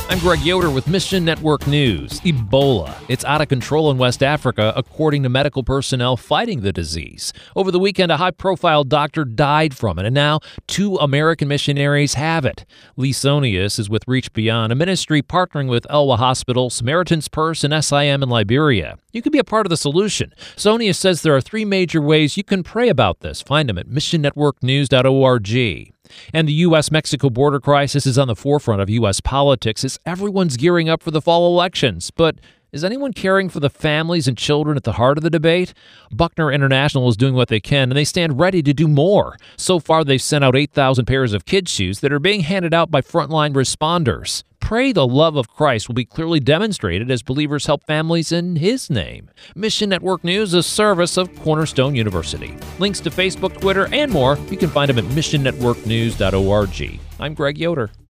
I'm Greg Yoder with Mission Network News. Ebola. It's out of control in West Africa, according to medical personnel fighting the disease. Over the weekend, a high-profile doctor died from it, and now 2 American missionaries have it. Lee Sonius is with Reach Beyond, a ministry partnering with Elwa Hospital, Samaritan's Purse, and SIM in Liberia. You can be a part of the solution. Sonius says there are 3 major ways you can pray about this. Find them at missionnetworknews.org. And the U.S.-Mexico border crisis is on the forefront of U.S. politics as everyone's gearing up for the fall elections. But is anyone caring for the families and children at the heart of the debate? Buckner International is doing what they can, and they stand ready to do more. So far, they've sent out 8,000 pairs of kids' shoes that are being handed out by frontline responders. Pray the love of Christ will be clearly demonstrated as believers help families in His name. Mission Network News is a service of Cornerstone University. Links to Facebook, Twitter, and more, you can find them at missionnetworknews.org. I'm Greg Yoder.